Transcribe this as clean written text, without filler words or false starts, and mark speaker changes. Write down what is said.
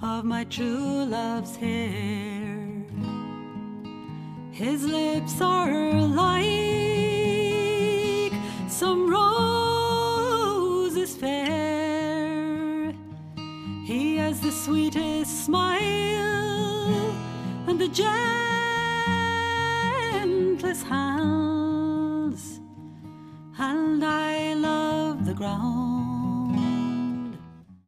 Speaker 1: of my true love's hair. His lips are like some roses fair. He has the sweetest smile and the gentlest hands, and I love the ground